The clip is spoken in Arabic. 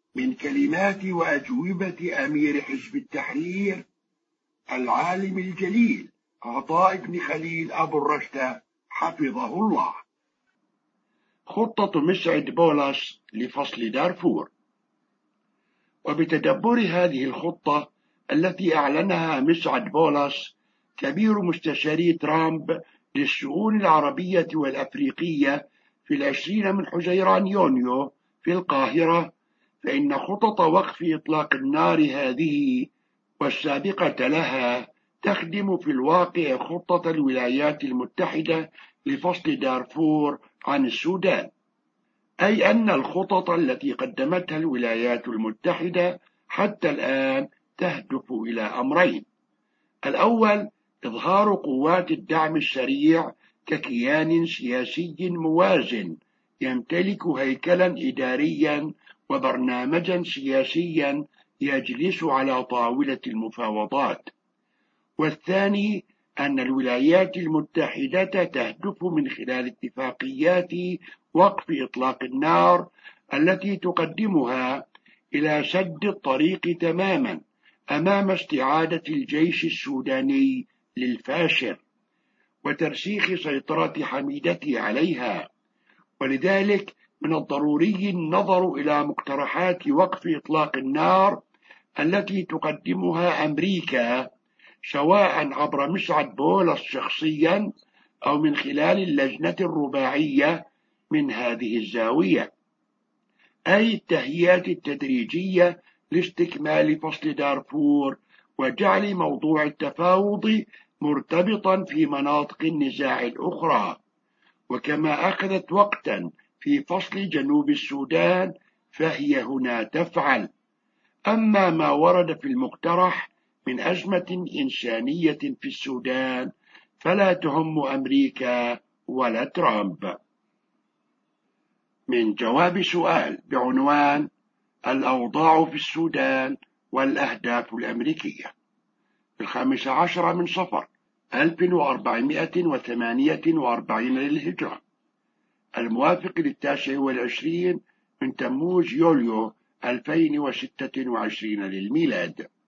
من كلمات وأجوبة أمير حزب التحرير العالم الجليل عطاء بن خليل أبو الرشدة حفظه الله. خطة مسعد بولس لفصل دارفور. وبتدبر هذه الخطة التي أعلنها مسعد بولس كبير مستشاري ترامب للشؤون العربية والأفريقية في 20 من حزيران يونيو في القاهرة، فإن خطط وقف إطلاق النار هذه والسابقة لها تخدم في الواقع خطة الولايات المتحدة لفصل دارفور عن السودان، أي أن الخطط التي قدمتها الولايات المتحدة حتى الآن تهدف إلى أمرين: الأول إظهار قوات الدعم السريع ككيان سياسي موازن يمتلك هيكلا إداريا وبرنامجا سياسيا يجلس على طاولة المفاوضات، والثاني أن الولايات المتحدة تهدف من خلال اتفاقيات وقف إطلاق النار التي تقدمها إلى سد الطريق تماما أمام استعادة الجيش السوداني للفاشر وترسيخ سيطرة حميدته عليها. ولذلك من الضروري النظر إلى مقترحات وقف إطلاق النار التي تقدمها أمريكا، سواء عبر مسعد بولس شخصيا أو من خلال اللجنة الرباعية من هذه الزاوية، أي التهيئات التدريجية لاستكمال فصل دارفور وجعل موضوع التفاوض مرتبطا في مناطق النزاع الأخرى. وكما أخذت وقتا في فصل جنوب السودان فهي هنا تفعل. أما ما ورد في المقترح من أزمة إنسانية في السودان فلا تهم أمريكا ولا ترامب. من جواب سؤال بعنوان الأوضاع في السودان والأهداف الأمريكية، 15 من صفر 1448 للهجرة، الموافق 29 من تموز يوليو 2026 للميلاد.